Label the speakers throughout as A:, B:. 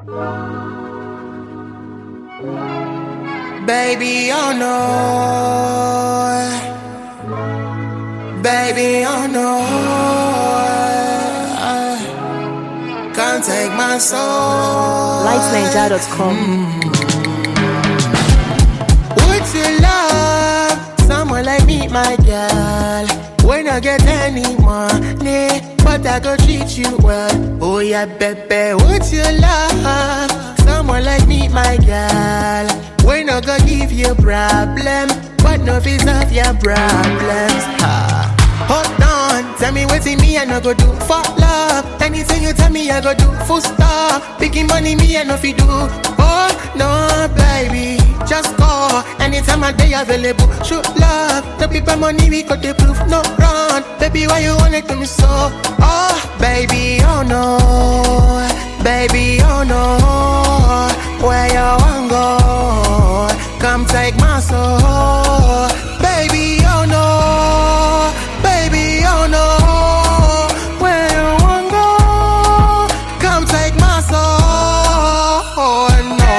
A: Baby, oh no. Baby, oh no. Can't take my soul.
B: lightninja.com.
A: Would you love someone like me, my girl? When I get any money, but I go treat you well. Oh yeah, baby, would you love someone like me, my girl? When I go give you problem, but no fees of your problems. Hold on, tell me what's in me I no go do for love. Anything you tell me I go do full stop. Picking money me I no fi do. Oh no, baby, just call. Anytime I day available, show love. The people money we got the proof, no run. Baby, why you want it to me so? Oh, baby, oh no. Baby, oh no. Where you want go? Come take my soul. Baby, oh no. Baby, oh no. Where you want go? Come take my soul. Oh no.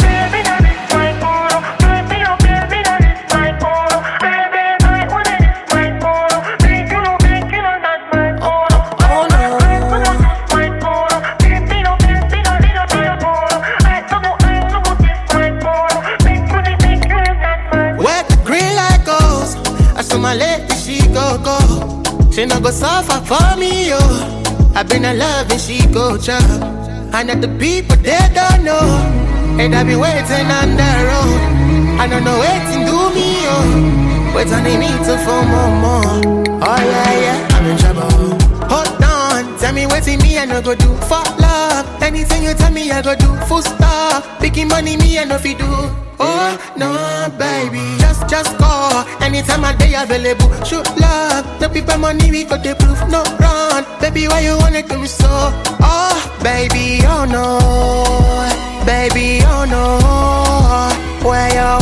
A: My lady, she go. She no go suffer for me, yo. I been in love and she go chop. And that the people, they don't know. And I been waiting on the road. I don't know waiting do me, yo. But I need to for more. Oh yeah, I'm in trouble. Hold on, tell me what's in me I no go do for love. Anything you tell me I go do full stop. Picking money me I no fi do. Oh no, baby, just call. Anytime I day available, show love. The people money we got the proof, no run. Baby, why you want it to me so? Oh, baby, oh no. Baby, oh no. Where you